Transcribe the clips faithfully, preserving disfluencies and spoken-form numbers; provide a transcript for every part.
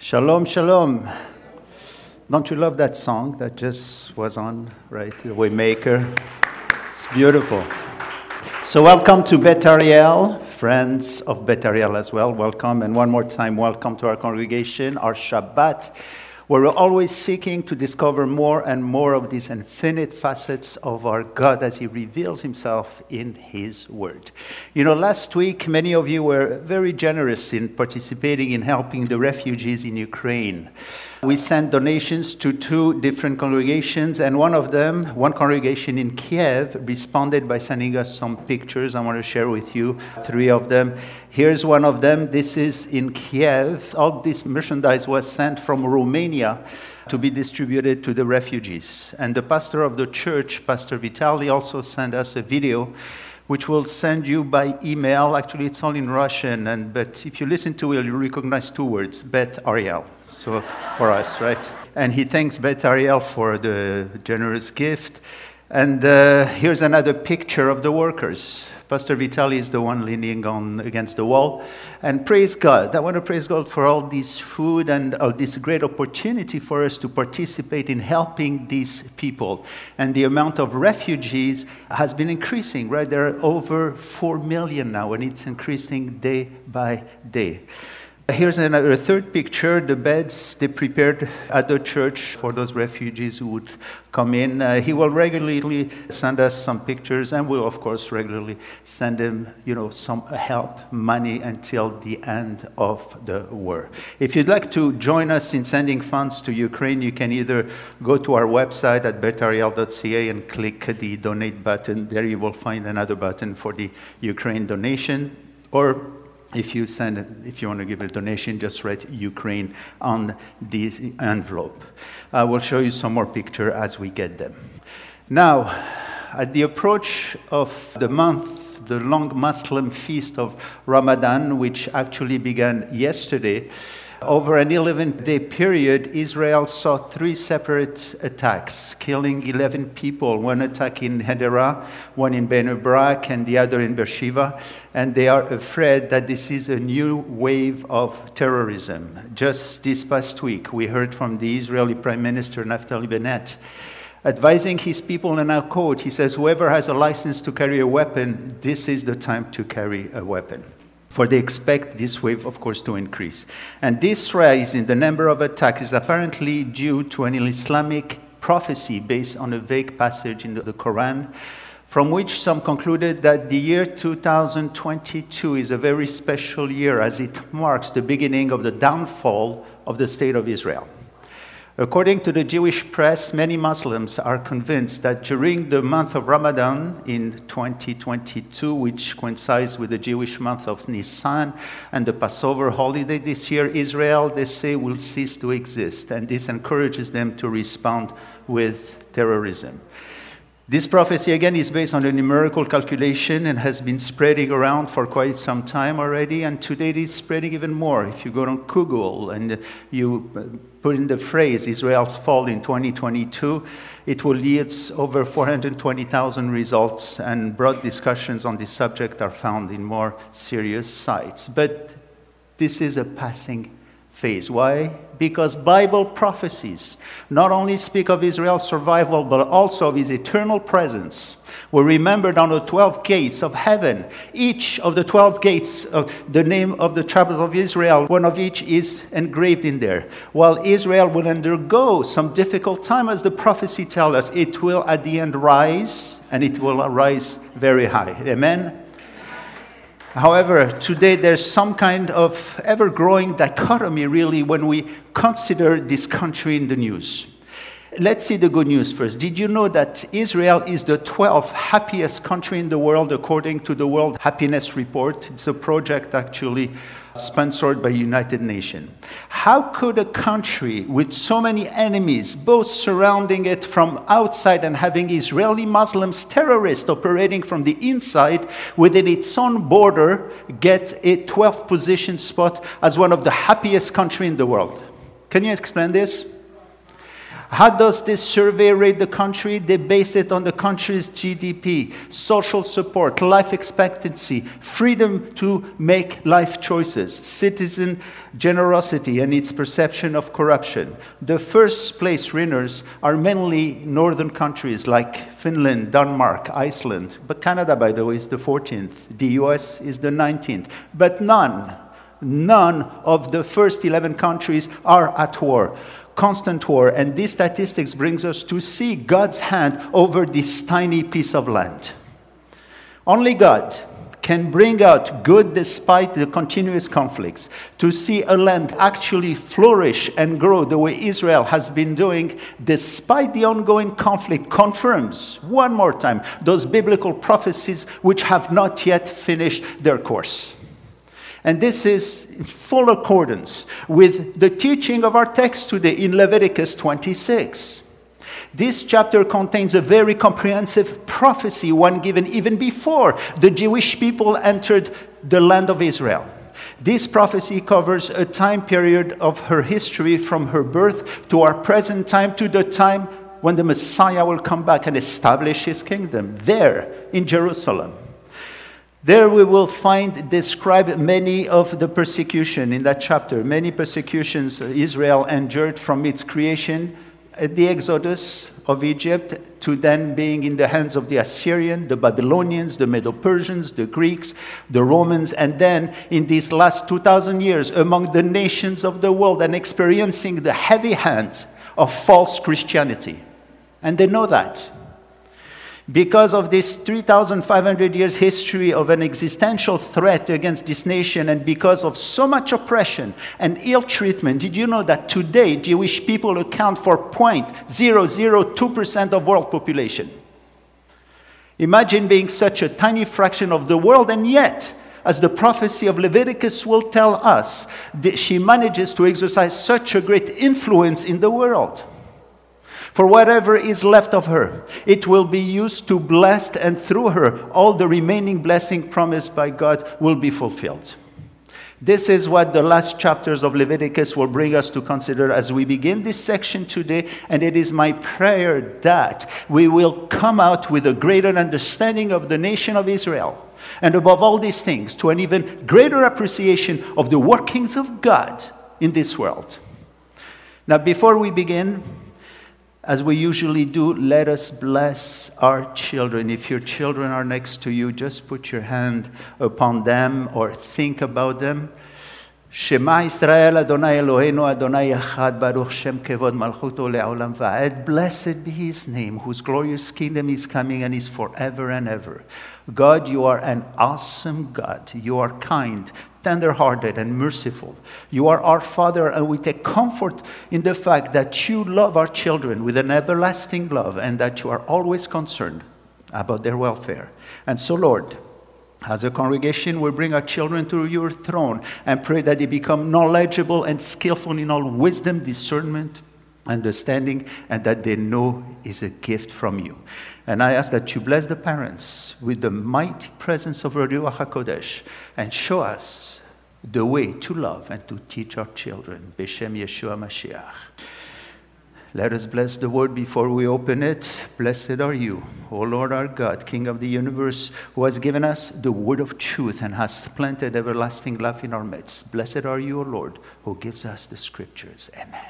Shalom, shalom. Don't you love that song that just was on, right? The Waymaker. It's beautiful. So welcome to Beth Ariel, friends of Beth Ariel as well. Welcome, and one more time, welcome to our congregation, our Shabbat, where we're always seeking to discover more and more of these infinite facets of our God as He reveals Himself in His Word. You know, last week, many of you were very generous in participating in helping the refugees in Ukraine. We sent donations to two different congregations, and one of them, one congregation in Kiev, responded by sending us some pictures. I want to share with you three of them. Here's one of them. This is in Kiev. All this merchandise was sent from Romania to be distributed to the refugees. And the pastor of the church, Pastor Vitali, also sent us a video which we'll send you by email. Actually, it's all in Russian, and but if you listen to it, you'll recognize two words, Beth Ariel. So for us, right? And he thanks Beth Ariel for the generous gift. And uh, here's another picture of the workers. Pastor Vitali is the one leaning on against the wall. And praise God. I want to praise God for all this food and all this great opportunity for us to participate in helping these people. And the amount of refugees has been increasing, right? There are over four million now, and it's increasing day by day. Here's another third picture, the beds they prepared at the church for those refugees who would come in. Uh, he will regularly send us some pictures, and we'll, of course, regularly send him, you know, some help, money until the end of the war. If you'd like to join us in sending funds to Ukraine, you can either go to our website at beth ariel dot c a and click the donate button. There you will find another button for the Ukraine donation, or If you send, if you want to give a donation, just write Ukraine on this envelope. I will show you some more pictures as we get them. Now, at the approach of the month, the long Muslim feast of Ramadan, which actually began yesterday, over an eleven-day period, Israel saw three separate attacks, killing eleven people, one attack in Hadera, one in Bnei Brak, and the other in Beersheba. And they are afraid that this is a new wave of terrorism. Just this past week, we heard from the Israeli Prime Minister, Naftali Bennett, advising his people, and I quote, he says, "Whoever has a license to carry a weapon, this is the time to carry a weapon." For they expect this wave, of course, to increase. And this rise in the number of attacks is apparently due to an Islamic prophecy based on a vague passage in the Quran, from which some concluded that the year two thousand twenty-two is a very special year as it marks the beginning of the downfall of the state of Israel. According to the Jewish press, many Muslims are convinced that during the month of Ramadan in twenty twenty-two, which coincides with the Jewish month of Nisan and the Passover holiday this year, Israel, they say, will cease to exist. And this encourages them to respond with terrorism. This prophecy, again, is based on a numerical calculation and has been spreading around for quite some time already, and today it is spreading even more. If you go on Google and you put in the phrase Israel's fall in twenty twenty-two, it will yield over four hundred twenty thousand results, and broad discussions on this subject are found in more serious sites. But this is a passing phase. Why? Because Bible prophecies not only speak of Israel's survival, but also of His eternal presence. We're remembered on the twelve gates of heaven. Each of the twelve gates, of the name of the tribes of Israel, one of each is engraved in there. While Israel will undergo some difficult time, as the prophecy tells us, it will at the end rise, and it will rise very high. Amen? However, today there's some kind of ever-growing dichotomy, really, when we consider this country in the news. Let's see the good news first. Did you know that Israel is the twelfth happiest country in the world according to the World Happiness Report? It's a project actually sponsored by United Nations. How could a country with so many enemies, both surrounding it from outside and having Israeli Muslims, terrorists operating from the inside within its own border, get a twelfth position spot as one of the happiest countries in the world? Can you explain this? How does this survey rate the country? They base it on the country's G D P, social support, life expectancy, freedom to make life choices, citizen generosity, and its perception of corruption. The first place winners are mainly northern countries like Finland, Denmark, Iceland. But Canada, by the way, is the fourteenth. The U S is the nineteenth. But none, none of the first eleven countries are at war. Constant war, and these statistics brings us to see God's hand over this tiny piece of land. Only God can bring out good despite the continuous conflicts. To see a land actually flourish and grow the way Israel has been doing despite the ongoing conflict confirms one more time those biblical prophecies which have not yet finished their course. And this is in full accordance with the teaching of our text today in Leviticus twenty-six. This chapter contains a very comprehensive prophecy, one given even before the Jewish people entered the land of Israel. This prophecy covers a time period of her history from her birth to our present time, to the time when the Messiah will come back and establish his kingdom there in Jerusalem. There we will find described many of the persecution in that chapter, many persecutions Israel endured from its creation, the exodus of Egypt, to then being in the hands of the Assyrians, the Babylonians, the Medo-Persians, the Greeks, the Romans, and then in these last two thousand years among the nations of the world and experiencing the heavy hands of false Christianity. And they know that. Because of this three thousand five hundred years history of an existential threat against this nation, and because of so much oppression and ill treatment, did you know that today Jewish people account for zero point zero zero two percent of world population? Imagine being such a tiny fraction of the world, and yet, as the prophecy of Leviticus will tell us, that she manages to exercise such a great influence in the world. For whatever is left of her, it will be used to bless, and through her, all the remaining blessing promised by God will be fulfilled. This is what the last chapters of Leviticus will bring us to consider as we begin this section today, and it is my prayer that we will come out with a greater understanding of the nation of Israel, and above all these things, to an even greater appreciation of the workings of God in this world. Now, before we begin, as we usually do, let us bless our children. If your children are next to you, just put your hand upon them or think about them. Shema Israel Adonai Eloheinu Adonai Echad Baruch Shem Kevod Malchuto Le'olam Va'ed. Blessed be his name, whose glorious kingdom is coming and is forever and ever. God, you are an awesome God. You are kind, tender-hearted, and merciful. You are our Father, and we take comfort in the fact that you love our children with an everlasting love, and that you are always concerned about their welfare. And so, Lord, as a congregation, we bring our children to your throne and pray that they become knowledgeable and skillful in all wisdom, discernment, understanding, and that they know is a gift from you. And I ask that you bless the parents with the mighty presence of Ruach HaKodesh and show us the way to love and to teach our children. B'Shem Yeshua Mashiach. Let us bless the word before we open it. Blessed are you, O Lord our God, King of the universe, who has given us the word of truth and has planted everlasting life in our midst. Blessed are you, O Lord, who gives us the scriptures. Amen.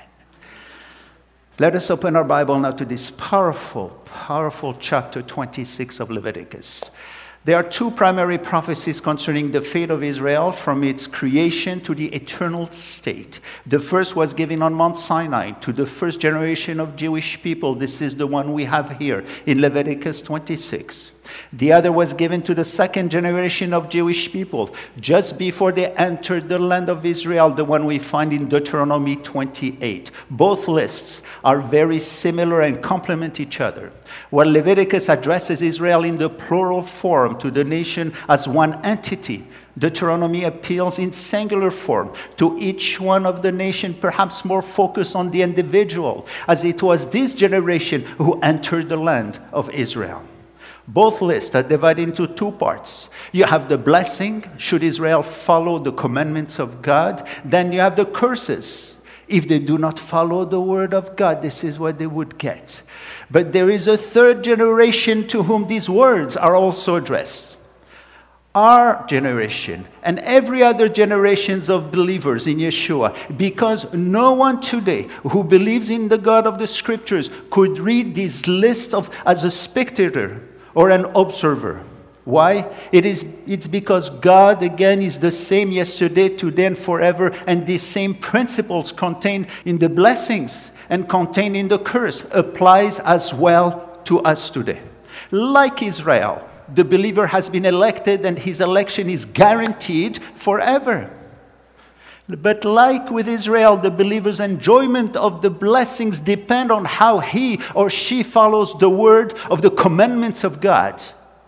Let us open our Bible now to this powerful, powerful chapter twenty-six of Leviticus. There are two primary prophecies concerning the fate of Israel from its creation to the eternal state. The first was given on Mount Sinai to the first generation of Jewish people. This is the one we have here in Leviticus twenty-six. The other was given to the second generation of Jewish people just before they entered the land of Israel, the one we find in Deuteronomy twenty-eight. Both lists are very similar and complement each other. While Leviticus addresses Israel in the plural form to the nation as one entity, Deuteronomy appeals in singular form to each one of the nation, perhaps more focused on the individual, as it was this generation who entered the land of Israel. Both lists are divided into two parts. You have the blessing, should Israel follow the commandments of God. Then you have the curses, If they do not follow the word of God, this is what they would get. But there is a third generation to whom these words are also addressed. Our generation and every other generations of believers in Yeshua, because no one today who believes in the God of the Scriptures could read this list of as a spectator or an observer. Why? It is, it's because God, again, is the same yesterday, today, and forever, and these same principles contained in the blessings and contained in the curse applies as well to us today. Like Israel, the believer has been elected and his election is guaranteed forever. But like with Israel, the believer's enjoyment of the blessings depend on how he or she follows the word of the commandments of God.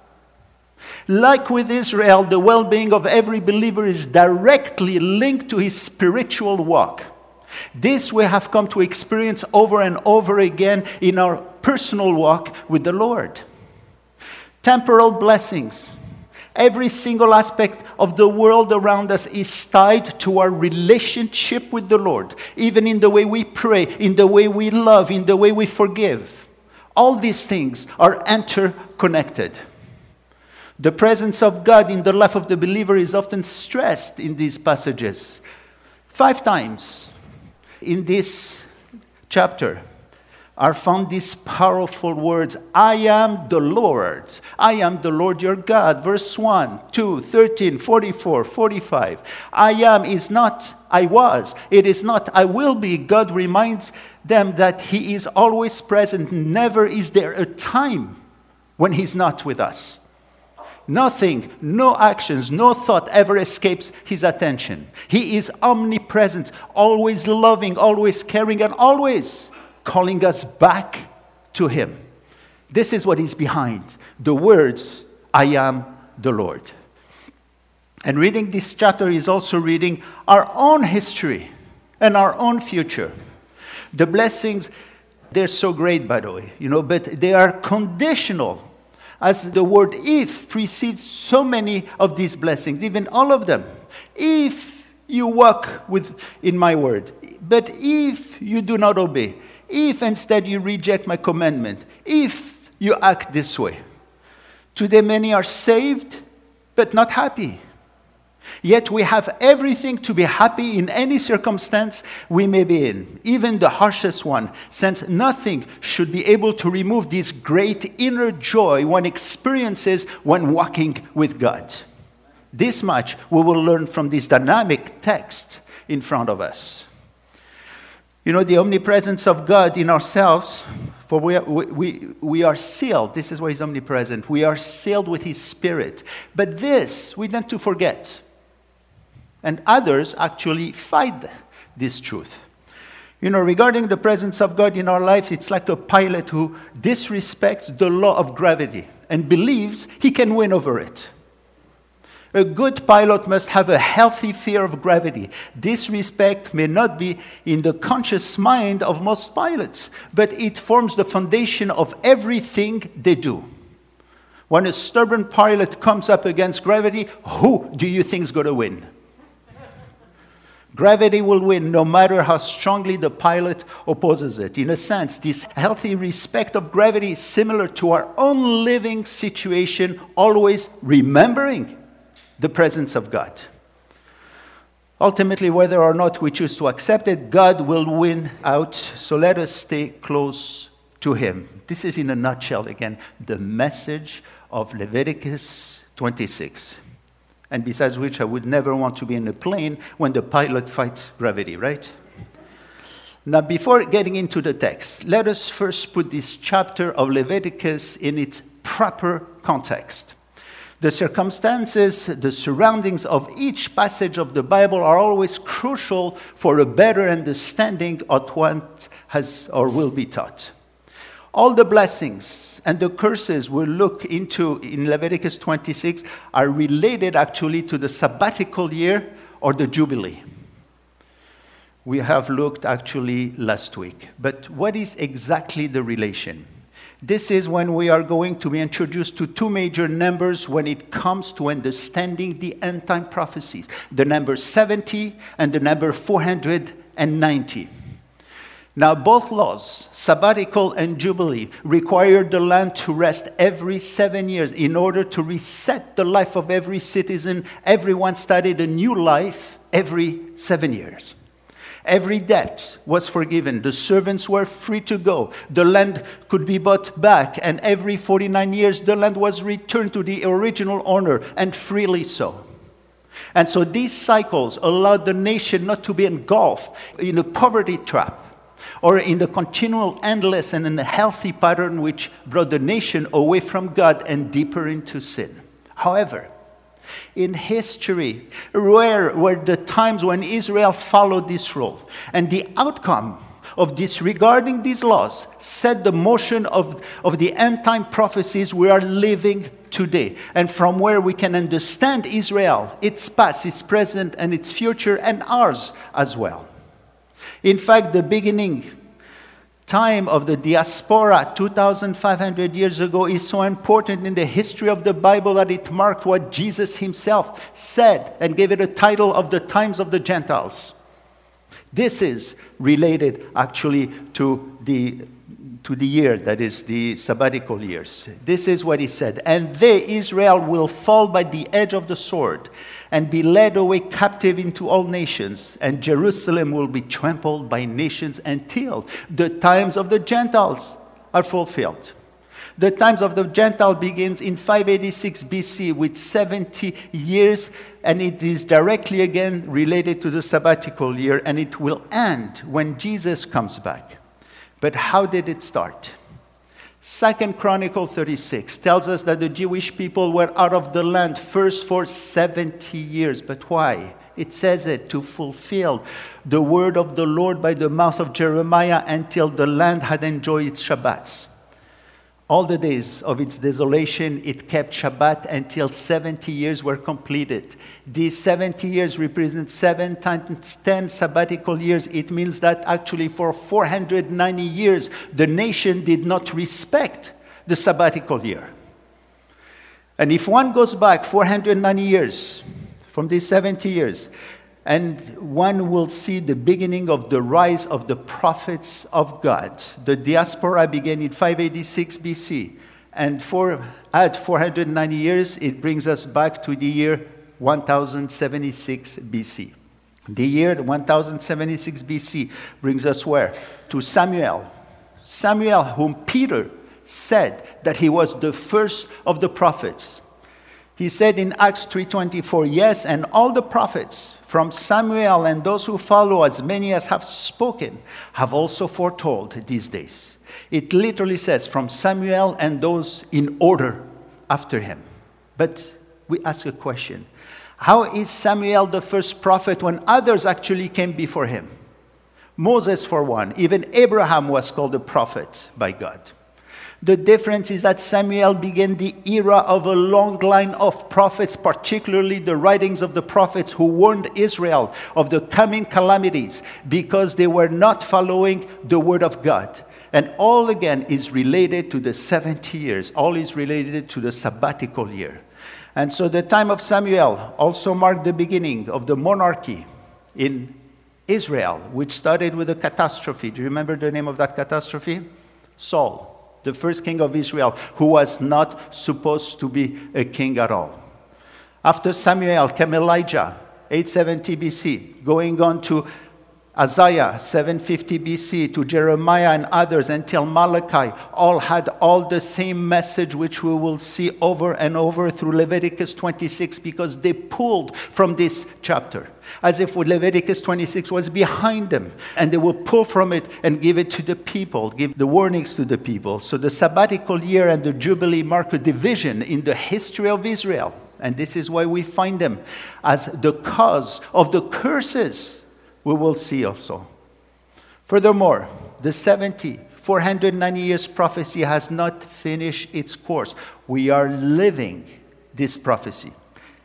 Like with Israel, the well-being of every believer is directly linked to his spiritual walk. This we have come to experience over and over again in our personal walk with the Lord. Temporal blessings. Every single aspect of the world around us is tied to our relationship with the Lord, even in the way we pray, in the way we love, in the way we forgive. All these things are interconnected. The presence of God in the life of the believer is often stressed in these passages. Five times in this chapter are found these powerful words, I am the Lord. I am the Lord your God. Verse one, two, thirteen, forty-four, forty-five. I am is not I was. It is not I will be. God reminds them that he is always present. Never is there a time when he's not with us. Nothing, no actions, no thought ever escapes his attention. He is omnipresent, always loving, always caring, and always calling us back to him. This is what is behind the words, I am the Lord. And reading this chapter is also reading our own history and our own future. The blessings, they're so great, by the way, you know, but they are conditional. As the word if precedes so many of these blessings, even all of them. If you walk with in my word, but if you do not obey, if instead you reject my commandment, if you act this way. Today many are saved, but not happy. Yet we have everything to be happy in any circumstance we may be in, even the harshest one, since nothing should be able to remove this great inner joy one experiences when walking with God. This much we will learn from this dynamic text in front of us. You know, the omnipresence of God in ourselves, for we are, we, we, we are sealed. This is why he's omnipresent. We are sealed with his Spirit. But this we tend to forget. And others actually fight this truth. You know, regarding the presence of God in our life, it's like a pilot who disrespects the law of gravity and believes he can win over it. A good pilot must have a healthy fear of gravity. This respect may not be in the conscious mind of most pilots, but it forms the foundation of everything they do. When a stubborn pilot comes up against gravity, who do you think is going to win? Gravity will win no matter how strongly the pilot opposes it. In a sense, this healthy respect of gravity is similar to our own living situation, always remembering the presence of God. Ultimately, whether or not we choose to accept it, God will win out, so let us stay close to him. This is, in a nutshell, again, the message of Leviticus twenty-six. And besides which, I would never want to be in a plane when the pilot fights gravity, right? Now, before getting into the text, let us first put this chapter of Leviticus in its proper context. The circumstances, the surroundings of each passage of the Bible are always crucial for a better understanding of what has or will be taught. All the blessings and the curses we'll look into in Leviticus twenty-six are related actually to the sabbatical year or the Jubilee. We have looked actually last week. But what is exactly the relation? This is when we are going to be introduced to two major numbers when it comes to understanding the end-time prophecies. The number seventy and the number four hundred ninety. Now, both laws, sabbatical and jubilee, required the land to rest every seven years in order to reset the life of every citizen. Everyone started a new life every seven years. Every debt was forgiven. The servants were free to go. The land could be bought back, and every forty-nine years, the land was returned to the original owner, and freely so. And so these cycles allowed the nation not to be engulfed in a poverty trap, or in the continual, endless, and unhealthy pattern which brought the nation away from God and deeper into sin. However, in history, rare were the times when Israel followed this rule, and the outcome of disregarding these laws set the motion of, of the end-time prophecies we are living today, and from where we can understand Israel, its past, its present, and its future, and ours as well. In fact, the beginning time of the diaspora two thousand five hundred years ago is so important in the history of the Bible that it marked what Jesus himself said and gave it a title of the times of the Gentiles. This is related actually to the to the year, that is the sabbatical years. This is what he said. And they, Israel, will fall by the edge of the sword and be led away captive into all nations. And Jerusalem will be trampled by nations until the times of the Gentiles are fulfilled. The times of the Gentile begins in five eighty-six B C with seventy years, and it is directly again related to the sabbatical year, and it will end when Jesus comes back. But how did it start? Second Chronicles thirty-six tells us that the Jewish people were out of the land first for seventy years. But why? It says it to fulfill the word of the Lord by the mouth of Jeremiah until the land had enjoyed its Shabbats. All the days of its desolation, it kept Shabbat until seventy years were completed. These seventy years represent seven times ten sabbatical years. It means that actually for four hundred ninety years, the nation did not respect the sabbatical year. And if one goes back four hundred ninety years from these seventy years, and one will see the beginning of the rise of the prophets of God. The diaspora began in five eighty-six B C. And for, at four hundred ninety years, it brings us back to the year one thousand seventy-six B C. The year one thousand seventy-six B C brings us where? To Samuel. Samuel, whom Peter said that he was the first of the prophets. He said in Acts three twenty-four, yes, and all the prophets from Samuel and those who follow, as many as have spoken, have also foretold these days. It literally says from Samuel and those in order after him. But we ask a question. How is Samuel the first prophet when others actually came before him? Moses, for one. Even Abraham was called a prophet by God. The difference is that Samuel began the era of a long line of prophets, particularly the writings of the prophets who warned Israel of the coming calamities because they were not following the word of God. And all again is related to the seventy years. All is related to the sabbatical year. And so the time of Samuel also marked the beginning of the monarchy in Israel, which started with a catastrophe. Do you remember the name of that catastrophe? Saul. The first king of Israel, who was not supposed to be a king at all. After Samuel came Elijah, eight seventy B C, going on to Isaiah, seven fifty B C, to Jeremiah and others until Malachi, all had all the same message, which we will see over and over through Leviticus twenty-six, because they pulled from this chapter, as if Leviticus twenty-six was behind them, and they will pull from it and give it to the people, give the warnings to the people. So the sabbatical year and the Jubilee mark a division in the history of Israel, and this is why we find them as the cause of the curses we will see also. Furthermore, the seventy, four hundred ninety years prophecy has not finished its course. We are living this prophecy.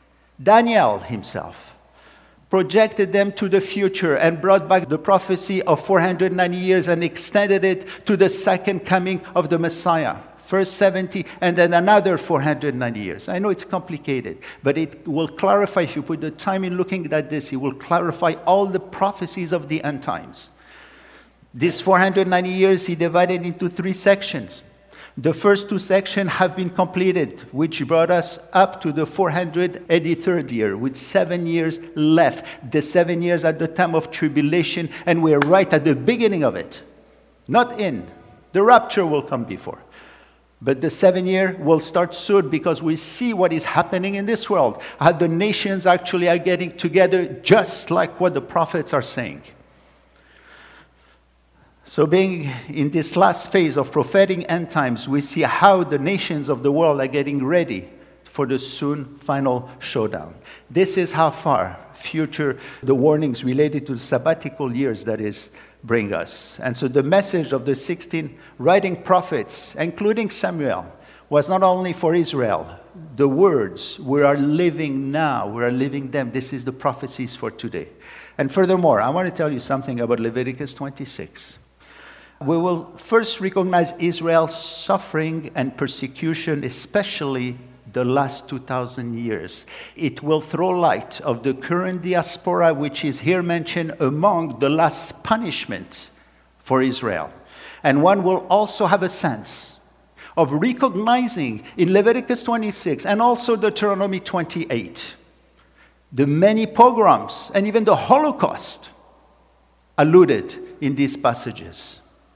Daniel himself projected them to the future and brought back the prophecy of four hundred ninety years and extended it to the second coming of the Messiah. First seventy, and then another four hundred ninety years. I know it's complicated, but it will clarify, if you put the time in looking at this, it will clarify all the prophecies of the end times. These four hundred ninety years, he divided into three sections. The first two sections have been completed, which brought us up to the four hundred eighty-third year, with seven years left. The seven years at the time of tribulation, and we're right at the beginning of it. Not in. The rapture will come before. But the seven year will start soon, because we see what is happening in this world. How the nations actually are getting together, just like what the prophets are saying. So being in this last phase of prophetic end times, we see how the nations of the world are getting ready for the soon final showdown. This is how far future the warnings related to the sabbatical years, that is, bring us. And so the message of the sixteen writing prophets, including Samuel, was not only for Israel. The words, we are living now, we are living them. This is the prophecies for today. And furthermore, I want to tell you something about Leviticus twenty-six. We will first recognize Israel's suffering and persecution, especially the last two thousand years. It will throw light of the current diaspora, which is here mentioned among the last punishment for Israel. And one will also have a sense of recognizing in Leviticus twenty-six and also Deuteronomy twenty-eight the many pogroms and even the Holocaust alluded in these passages.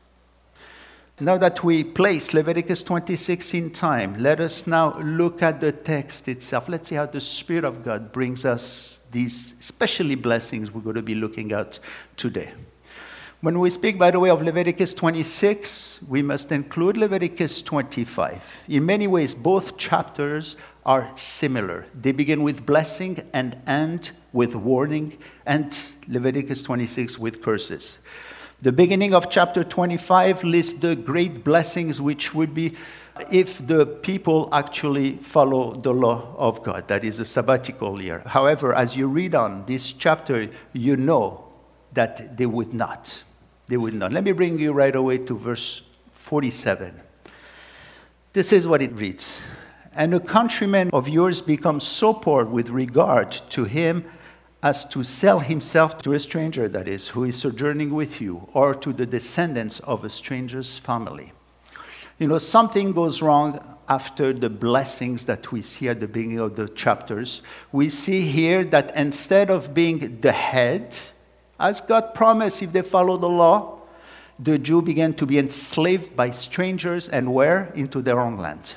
Now that we place Leviticus twenty-six in time, let us now look at the text itself. Let's see how the Spirit of God brings us these especially blessings we're going to be looking at today. When we speak, by the way, of Leviticus twenty-six, we must include Leviticus twenty-five. In many ways, both chapters are similar. They begin with blessing and end with warning, and Leviticus twenty-six with curses. The beginning of chapter twenty-five lists the great blessings which would be if the people actually follow the law of God. That is a sabbatical year. However, as you read on this chapter, you know that they would not. They would not. Let me bring you right away to verse forty-seven. This is what it reads. And a countryman of yours becomes so poor with regard to him as to sell himself to a stranger, that is, who is sojourning with you, or to the descendants of a stranger's family. You know, something goes wrong after the blessings that we see at the beginning of the chapters. We see here that instead of being the head, as God promised if they follow the law, the Jew began to be enslaved by strangers and where? Into their own land.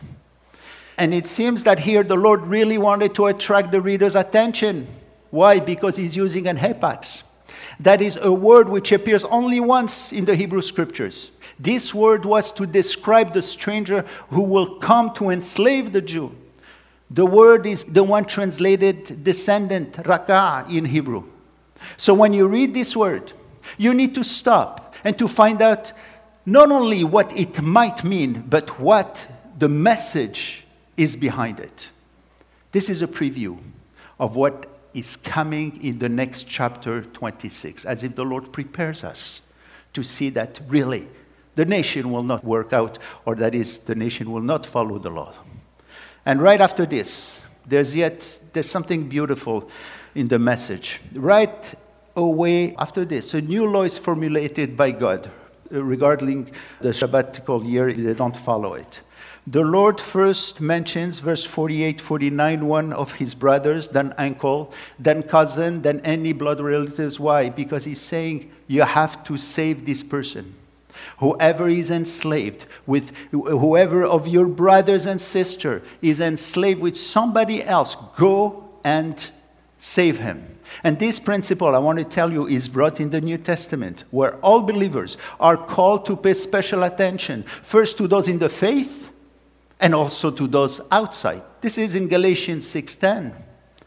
And it seems that here the Lord really wanted to attract the reader's attention. Why? Because he's using an hapax. That is a word which appears only once in the Hebrew Scriptures. This word was to describe the stranger who will come to enslave the Jew. The word is the one translated descendant, rakah, in Hebrew. So when you read this word, you need to stop and to find out not only what it might mean, but what the message is behind it. This is a preview of what is coming in the next chapter twenty-six, as if the Lord prepares us to see that really the nation will not work out, or that is, the nation will not follow the law. And right after this, there's yet, there's something beautiful in the message. Right away after this, a new law is formulated by God regarding the sabbatical year. They don't follow it. The Lord first mentions, verse forty-eight, forty-nine, one of his brothers, then uncle, then cousin, then any blood relatives. Why? Because he's saying you have to save this person. Whoever is enslaved with, whoever of your brothers and sisters is enslaved with somebody else, go and save him. And this principle, I want to tell you, is brought in the New Testament, where all believers are called to pay special attention, first to those in the faith, and also to those outside. This is in Galatians six ten.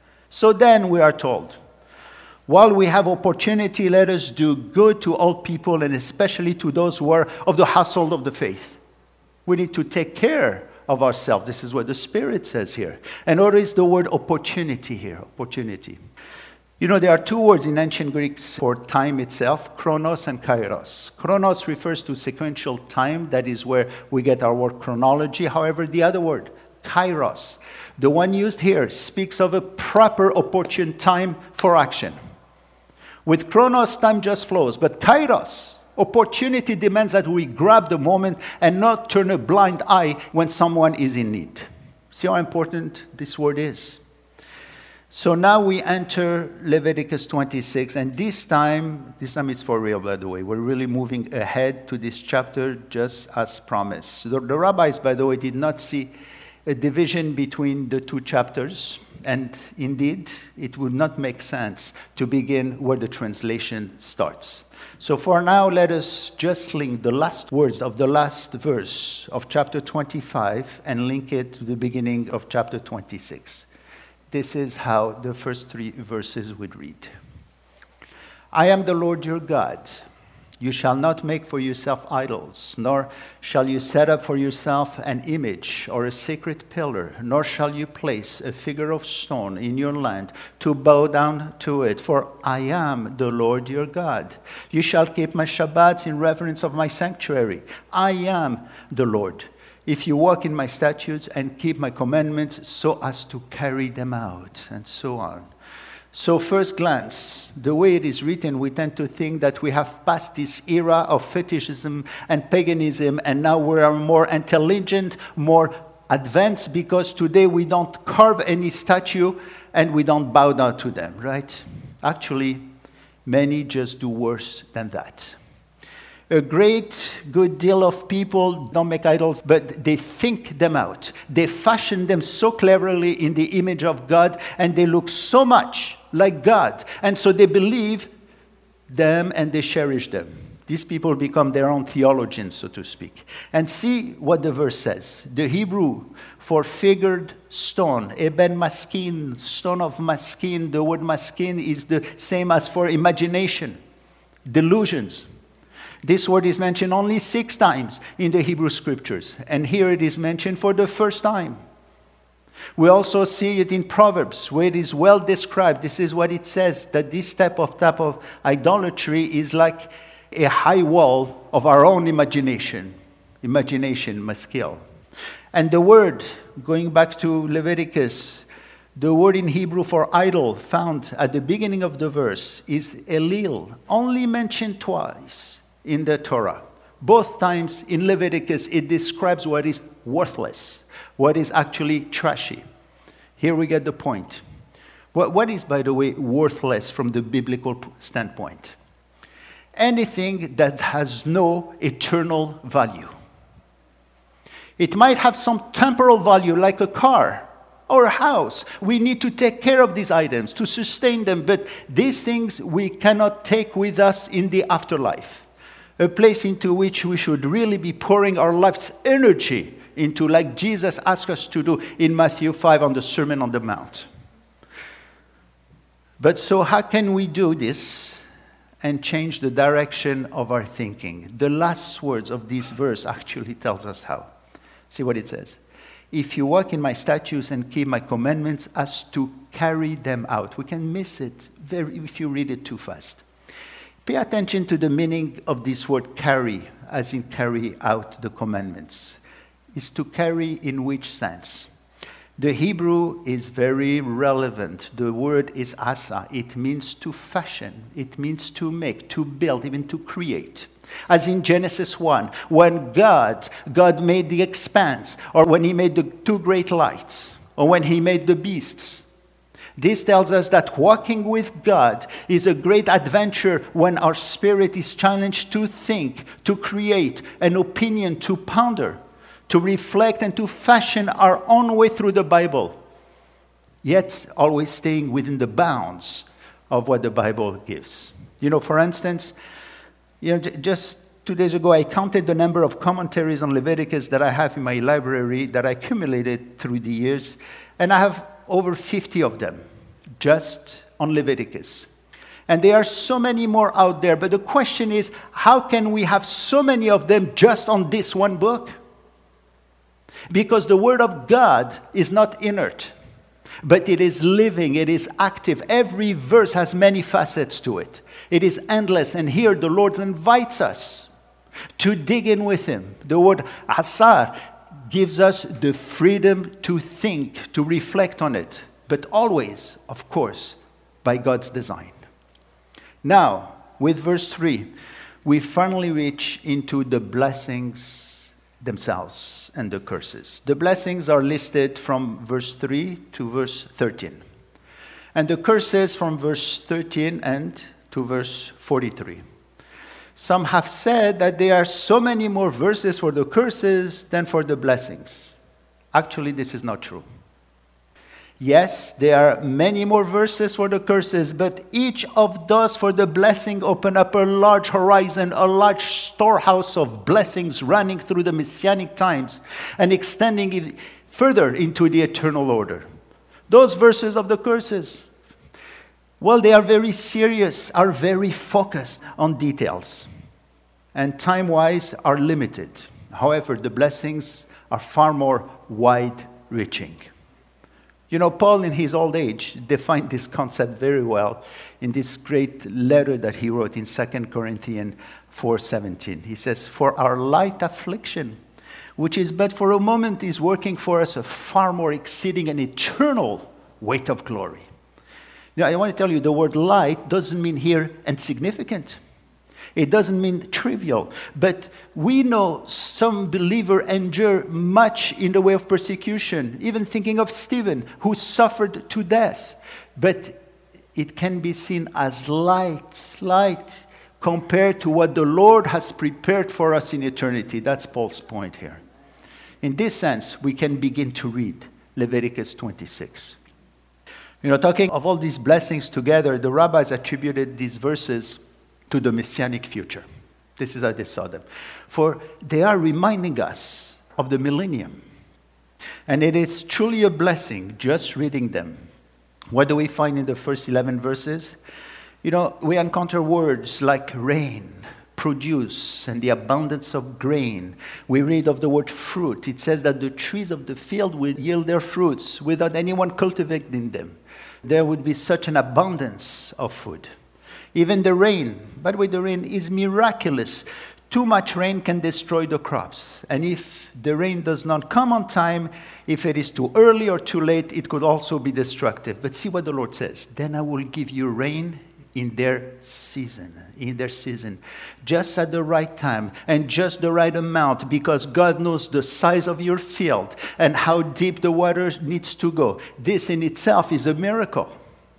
So then we are told, while we have opportunity, let us do good to all people, and especially to those who are of the household of the faith. We need to take care of ourselves. This is what the Spirit says here. And notice the word opportunity here, opportunity. You know, there are two words in ancient Greeks for time itself, chronos and kairos. Chronos refers to sequential time, that is where we get our word chronology. However, the other word, kairos, the one used here, speaks of a proper, opportune time for action. With chronos, time just flows, but kairos, opportunity demands that we grab the moment and not turn a blind eye when someone is in need. See how important this word is? So now we enter Leviticus twenty-six, and this time, this time it's for real, by the way. We're really moving ahead to this chapter just as promised. The, the rabbis, by the way, did not see a division between the two chapters, and indeed, it would not make sense to begin where the translation starts. So for now, let us just link the last words of the last verse of chapter twenty-five and link it to the beginning of chapter twenty-six. This is how the first three verses would read. I am the Lord your God. You shall not make for yourself idols, nor shall you set up for yourself an image or a sacred pillar, nor shall you place a figure of stone in your land to bow down to it, for I am the Lord your God. You shall keep my Shabbats in reverence of my sanctuary. I am the Lord. If you walk in my statutes and keep my commandments so as to carry them out, and so on. So first glance, the way it is written, we tend to think that we have passed this era of fetishism and paganism, and now we are more intelligent, more advanced, because today we don't carve any statue and we don't bow down to them, right? Actually, many just do worse than that. A great good deal of people don't make idols, but they think them out. They fashion them so cleverly in the image of God, and they look so much like God. And so they believe them and they cherish them. These people become their own theologians, so to speak. And see what the verse says. The Hebrew for figured stone, eben maskin, stone of maskin. The word maskin is the same as for imagination, delusions. This word is mentioned only six times in the Hebrew scriptures, and here it is mentioned for the first time. We also see it in Proverbs, where it is well described. This is what it says, that this type of type of idolatry is like a high wall of our own imagination. Imagination, maskil. And the word, going back to Leviticus, the word in Hebrew for idol found at the beginning of the verse is elil, only mentioned twice in the Torah. Both times in Leviticus, it describes what is worthless, what is actually trashy. Here we get the point. What, what is, by the way, worthless from the biblical standpoint? Anything that has no eternal value. It might have some temporal value, like a car or a house. We need to take care of these items to sustain them, but these things we cannot take with us in the afterlife. A place into which we should really be pouring our life's energy into, like Jesus asked us to do in Matthew five on the Sermon on the Mount. But so how can we do this and change the direction of our thinking? The last words of this verse actually tells us how. See what it says. If you walk in my statutes and keep my commandments as to carry them out. We can miss it very if you read it too fast. Pay attention to the meaning of this word carry, as in carry out the commandments. Is to carry in which sense? The Hebrew is very relevant. The word is asa. It means to fashion. It means to make, to build, even to create. As in Genesis one, when God, God made the expanse, or when he made the two great lights, or when he made the beasts. This tells us that walking with God is a great adventure when our spirit is challenged to think, to create an opinion, to ponder, to reflect, and to fashion our own way through the Bible, yet always staying within the bounds of what the Bible gives. You know, for instance, you know, j- just two days ago, I counted the number of commentaries on Leviticus that I have in my library that I accumulated through the years, and I have over fifty of them, just on Leviticus. And there are so many more out there, but the question is, how can we have so many of them just on this one book? Because the Word of God is not inert. But it is living, it is active. Every verse has many facets to it. It is endless. And here the Lord invites us to dig in with him. The word asar gives us the freedom to think, to reflect on it. But always, of course, by God's design. Now, with verse three, we finally reach into the blessings themselves and the curses. The blessings are listed from verse three to verse thirteen. And the curses from verse thirteen and to verse forty-three. Some have said that there are so many more verses for the curses than for the blessings. Actually, this is not true. Yes, there are many more verses for the curses, but each of those for the blessing open up a large horizon, a large storehouse of blessings running through the Messianic times and extending it further into the eternal order. Those verses of the curses, well, they are very serious, are very focused on details, and time-wise are limited. However, the blessings are far more wide-reaching. You know, Paul in his old age defined this concept very well in this great letter that he wrote in Second Corinthians four seventeen. He says, "For our light affliction, which is but for a moment, is working for us a far more exceeding and eternal weight of glory." Now, I want to tell you, the word light doesn't mean here insignificant. It doesn't mean trivial. But we know some believer endure much in the way of persecution, even thinking of Stephen, who suffered to death. But it can be seen as light, light, compared to what the Lord has prepared for us in eternity. That's Paul's point here. In this sense, we can begin to read Leviticus twenty-six. You know, talking of all these blessings together, the rabbis attributed these verses to the Messianic future. This is how they saw them. For they are reminding us of the millennium. And it is truly a blessing just reading them. What do we find in the first eleven verses? You know, we encounter words like rain, produce, and the abundance of grain. We read of the word fruit. It says that the trees of the field will yield their fruits without anyone cultivating them. There would be such an abundance of food. Even the rain, by the way, the rain is miraculous. Too much rain can destroy the crops. And if the rain does not come on time, if it is too early or too late, it could also be destructive. But see what the Lord says. Then I will give you rain in their season, in their season, just at the right time and just the right amount, because God knows the size of your field and how deep the water needs to go. This in itself is a miracle.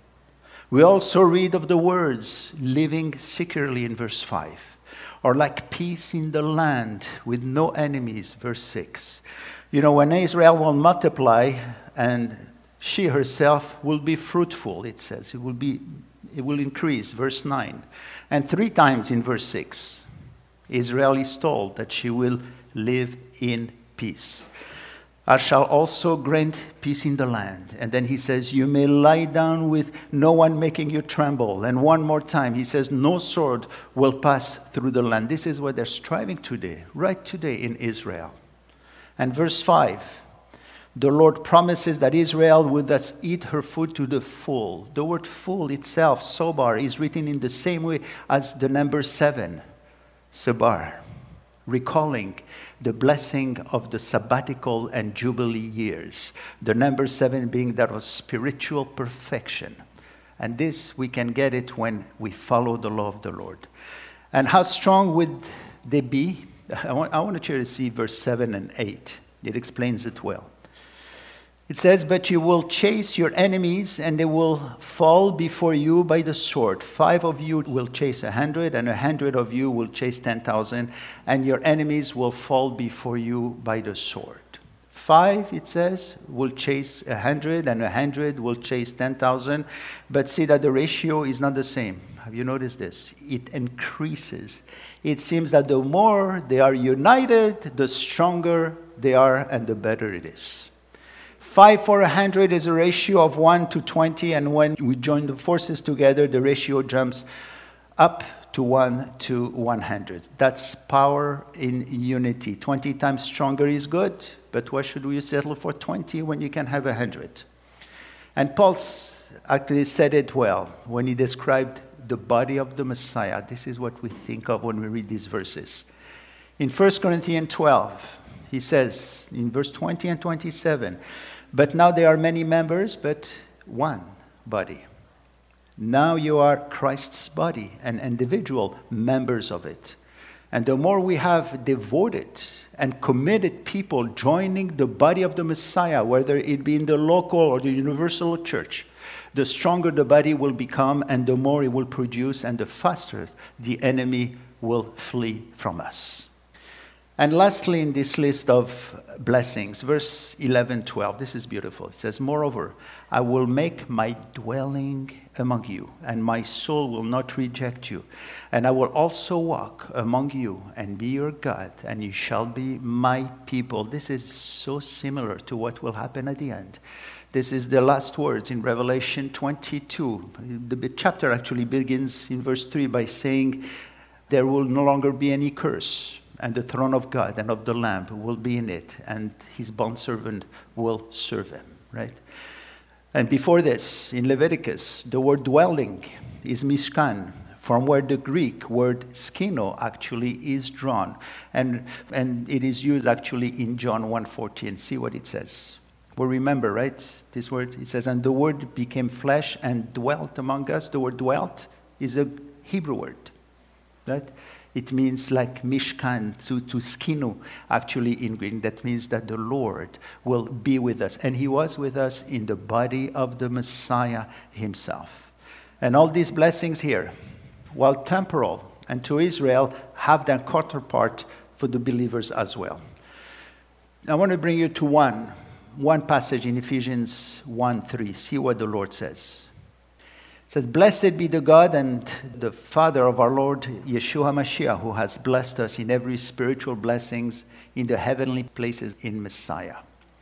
We also read of the words living securely in verse five, or like peace in the land with no enemies, verse six. You know, when Israel will multiply and she herself will be fruitful, it says. It will be, it will increase, verse nine. And three times in verse six, Israel is told that she will live in peace. I shall also grant peace in the land. And then he says, you may lie down with no one making you tremble. And one more time, he says, no sword will pass through the land. This is what they're striving today, right today in Israel. And verse five, the Lord promises that Israel will thus eat her food to the full. The word full itself, sobar, is written in the same way as the number seven, sebar, recalling the blessing of the sabbatical and jubilee years. The number seven being that of spiritual perfection. And this, we can get it when we follow the law of the Lord. And how strong would they be? I want, I want you to see verse seven and eight. It explains it well. It says, but you will chase your enemies, and they will fall before you by the sword. Five of you will chase a hundred, and a hundred of you will chase ten thousand, and your enemies will fall before you by the sword. Five, it says, will chase a hundred, and a hundred will chase ten thousand. But see that the ratio is not the same. Have you noticed this? It increases. It seems that the more they are united, the stronger they are, and the better it is. Five for a hundred is a ratio of one to twenty, and when we join the forces together, the ratio jumps up to one to one hundred. That's power in unity. twenty times stronger is good, but why should we settle for twenty when you can have a hundred? And Paul actually said it well when he described the body of the Messiah. This is what we think of when we read these verses. In First Corinthians twelve, he says in verse twenty and twenty-seven, but now there are many members, but one body. Now you are Christ's body and individual members of it. And the more we have devoted and committed people joining the body of the Messiah, whether it be in the local or the universal church, the stronger the body will become and the more it will produce and the faster the enemy will flee from us. And lastly, in this list of blessings, verse eleven, twelve, this is beautiful. It says, moreover, I will make my dwelling among you, and my soul will not reject you. And I will also walk among you and be your God, and you shall be my people. This is so similar to what will happen at the end. This is the last words in Revelation twenty-two. The chapter actually begins in verse three by saying, there will no longer be any curse. And the throne of God and of the Lamb will be in it, and his bondservant will serve him, right? And before this, in Leviticus, the word dwelling is mishkan, from where the Greek word skino actually is drawn. And, and it is used actually in John one fourteen. See what it says. Well, remember, right, this word, it says, and the word became flesh and dwelt among us. The word dwelt is a Hebrew word, right? It means like mishkan, to, to skino, actually in Greek. That means that the Lord will be with us. And he was with us in the body of the Messiah himself. And all these blessings here, while temporal and to Israel, have their counterpart for the believers as well. I want to bring you to one, one passage in Ephesians one three. See what the Lord says. It says, blessed be the God and the Father of our Lord Yeshua Mashiach, who has blessed us in every spiritual blessings in the heavenly places in Messiah.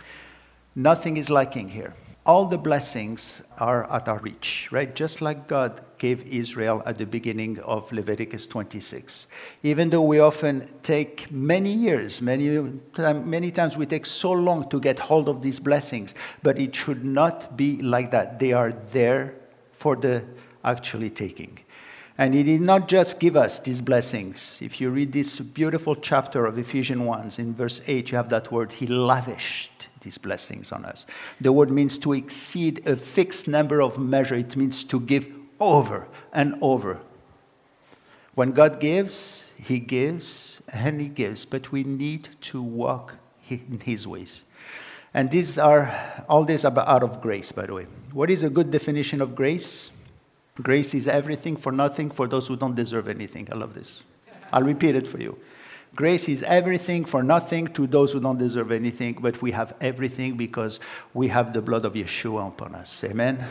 Nothing is lacking here. All the blessings are at our reach, right? Just like God gave Israel at the beginning of Leviticus twenty-six. Even though we often take many years, many, many times we take so long to get hold of these blessings, but it should not be like that. They are there for the actually taking. And he did not just give us these blessings. If you read this beautiful chapter of Ephesians one, in verse eight, you have that word, he lavished these blessings on us. The word means to exceed a fixed number of measure. It means to give over and over. When God gives, he gives and he gives, but we need to walk in his ways. And these are, all these are out of grace, by the way. What is a good definition of grace? Grace is everything for nothing for those who don't deserve anything. I love this. I'll repeat it for you. Grace is everything for nothing to those who don't deserve anything, but we have everything because we have the blood of Yeshua upon us. Amen? Amen.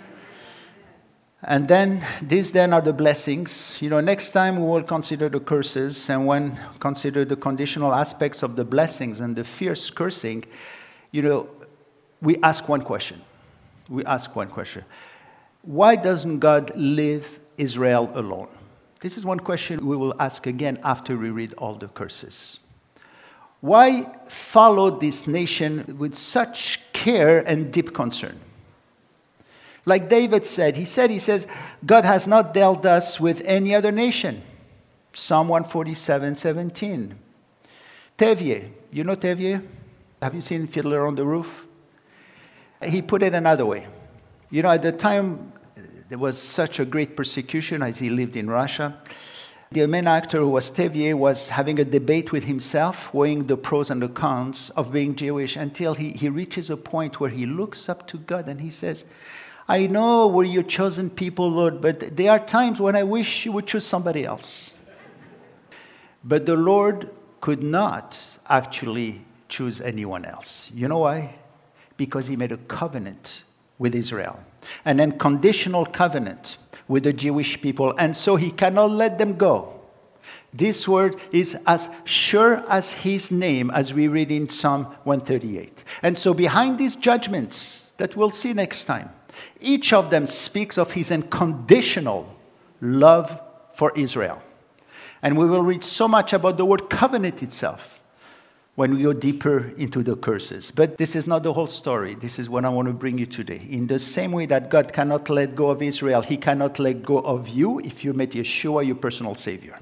And then, these then are the blessings. You know, next time we will consider the curses, and when consider the conditional aspects of the blessings and the fierce cursing, you know, we ask one question. We ask one question. Why doesn't God leave Israel alone? This is one question we will ask again after we read all the curses. Why follow this nation with such care and deep concern? Like David said, he said, he says, God has not dealt us with any other nation. Psalm one forty-seven, seventeen. Tevye, you know Tevye? Have you seen Fiddler on the Roof? He put it another way. You know, at the time, there was such a great persecution as he lived in Russia. The main actor, who was Tevye, was having a debate with himself, weighing the pros and the cons of being Jewish, until he, he reaches a point where he looks up to God and he says, I know we're your chosen people, Lord, but there are times when I wish you would choose somebody else. But the Lord could not actually choose anyone else. You know why? Because he made a covenant with Israel, an unconditional covenant with the Jewish people, and so he cannot let them go. This word is as sure as his name, as we read in Psalm one thirty-eight. And so behind these judgments that we'll see next time, each of them speaks of his unconditional love for Israel. And we will read so much about the word covenant itself. when we go deeper into the curses. But this is not the whole story. This is what I want to bring you today. In the same way that God cannot let go of Israel, he cannot let go of you if you made Yeshua your personal Savior.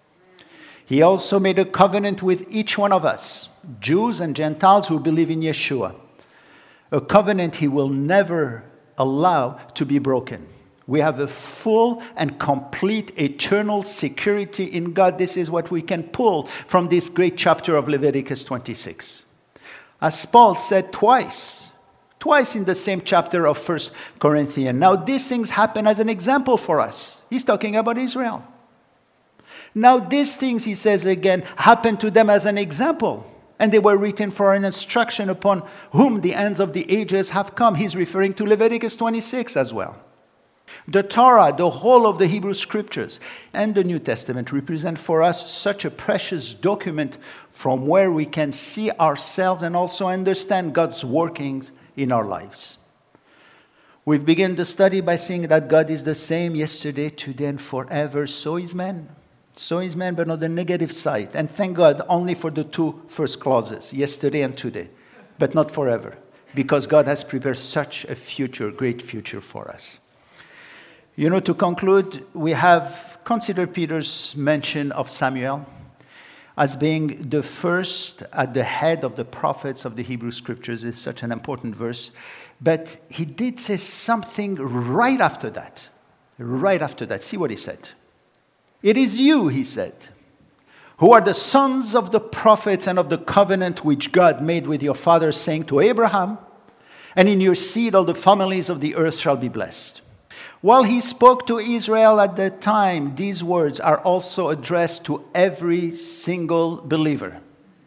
He also made a covenant with each one of us, Jews and Gentiles who believe in Yeshua. A covenant he will never allow to be broken. We have a full and complete eternal security in God. This is what we can pull from this great chapter of Leviticus twenty-six. As Paul said twice, twice in the same chapter of First Corinthians. Now these things happen as an example for us. He's talking about Israel. Now these things, he says again, happened to them as an example. And they were written for an instruction upon whom the ends of the ages have come. He's referring to Leviticus twenty-six as well. The Torah, the whole of the Hebrew Scriptures, and the New Testament represent for us such a precious document from where we can see ourselves and also understand God's workings in our lives. We've begun the study by saying that God is the same yesterday, today, and forever. So is man. So is man, but on the negative side. And thank God only for the two first clauses, yesterday and today, but not forever, because God has prepared such a future, great future for us. You know, to conclude, we have considered Peter's mention of Samuel as being the first at the head of the prophets of the Hebrew Scriptures. It's such an important verse. But he did say something right after that. Right after that. See what he said. It is you, he said, who are the sons of the prophets and of the covenant which God made with your father, saying to Abraham, and in your seed all the families of the earth shall be blessed. While he spoke to Israel at that time, these words are also addressed to every single believer.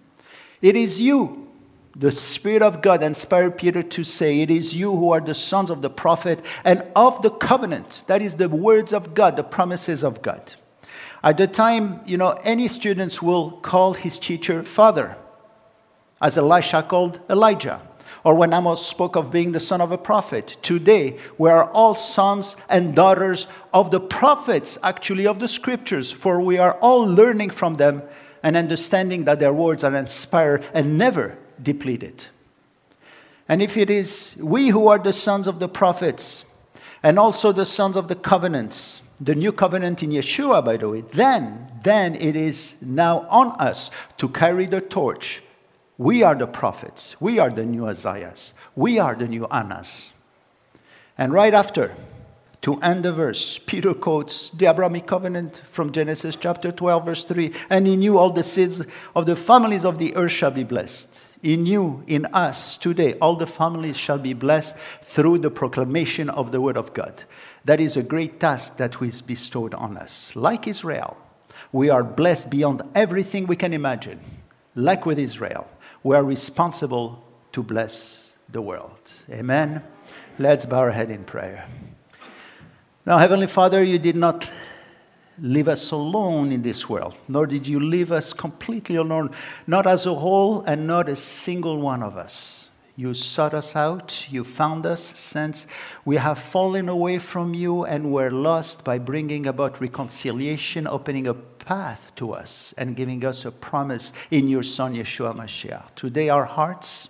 It is you, the Spirit of God inspired Peter to say, it is you who are the sons of the prophet and of the covenant. That is the words of God, the promises of God. At the time, you know, any students will call his teacher father, as Elisha called Elijah. Or when Amos spoke of being the son of a prophet. Today, we are all sons and daughters of the prophets, actually of the Scriptures, for we are all learning from them and understanding that their words are inspired and never depleted. And if it is we who are the sons of the prophets and also the sons of the covenants, the new covenant in Yeshua, by the way, then, then it is now on us to carry the torch. We are the prophets. We are the new Isaiahs. We are the new Annas. And right after, to end the verse, Peter quotes the Abrahamic covenant from Genesis chapter twelve, verse three. And in you all the seeds of the families of the earth shall be blessed. In you, in us, today, all the families shall be blessed through the proclamation of the word of God. That is a great task that is bestowed on us. Like Israel, we are blessed beyond everything we can imagine. Like with Israel, we are responsible to bless the world. Amen. Let's bow our head in prayer. Now, Heavenly Father, you did not leave us alone in this world, nor did you leave us completely alone, not as a whole and not a single one of us. You sought us out, you found us, since we have fallen away from you and were lost, by bringing about reconciliation, opening a path to us, and giving us a promise in your Son, Yeshua Mashiach. Today our hearts,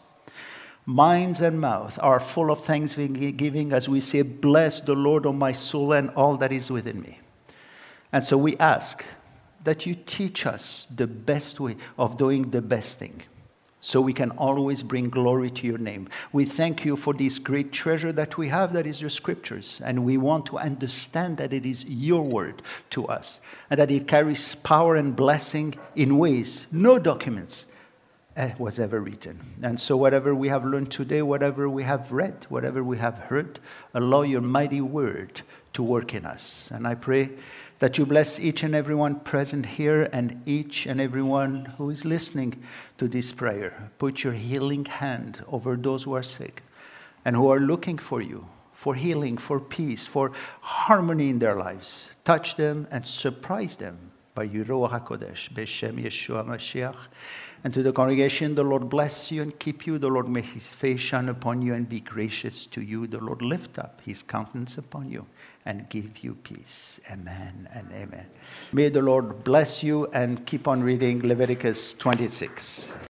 minds, and mouth are full of thanksgiving as we say, bless the Lord, O my soul, and all that is within me. And so we ask that you teach us the best way of doing the best thing, so we can always bring glory to your name. We thank you for this great treasure that we have, that is your Scriptures. And we want to understand that it is your word to us, and that it carries power and blessing in ways no documents was ever written. And so whatever we have learned today, whatever we have read, whatever we have heard, allow your mighty word to work in us. And I pray that you bless each and everyone present here and each and everyone who is listening to this prayer. Put your healing hand over those who are sick and who are looking for you, for healing, for peace, for harmony in their lives. Touch them and surprise them by your Ruach HaKodesh, B'Shem Yeshua Mashiach. And to the congregation, the Lord bless you and keep you. The Lord make his face shine upon you and be gracious to you. The Lord lift up his countenance upon you and give you peace. Amen and amen. May the Lord bless you, and keep on reading Leviticus twenty-six.